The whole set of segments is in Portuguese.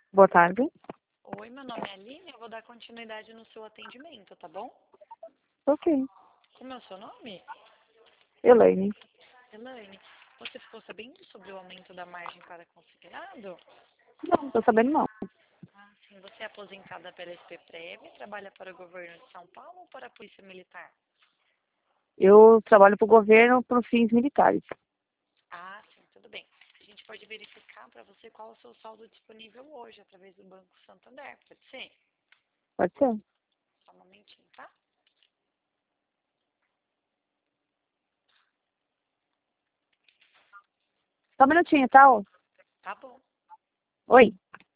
Boa tarde. Oi, meu nome é Aline, eu vou dar continuidade no seu atendimento, tá bom? Ok. Como é o seu nome? Elaine. Elaine, você ficou sabendo sobre o aumento da margem para consignado? Não, tô sabendo não. Ah, sim. Você é aposentada pela SPPrev, trabalha para o governo de São Paulo ou para a Polícia Militar? Eu trabalho pro governo por fins militares. Ah, sim, tudo bem. A gente pode verificar para você qual é o seu saldo disponível hoje através do Banco Santander, pode ser? Pode ser? Só um momentinho, tá? Só um minutinho, tá? Ó. Tá bom. Oi.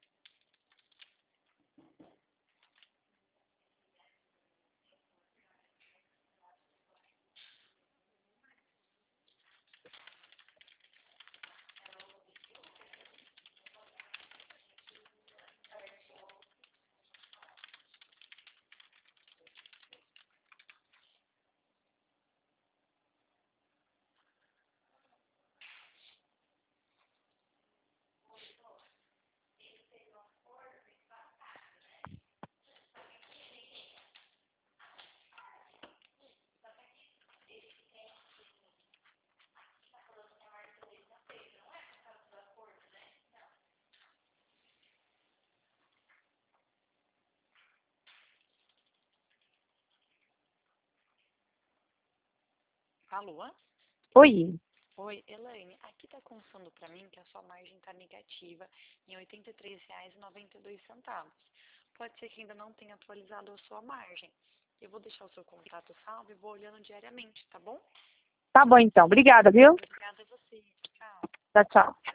Alô? Oi. Oi, Elaine, aqui está constando para mim que a sua margem está negativa em R$ 83,92. Pode ser que ainda não tenha atualizado a sua margem. Eu vou deixar o seu contato salvo e vou olhando diariamente, tá bom? Tá bom então. Obrigada, viu? Obrigada a você. Tchau. Tchau, tchau.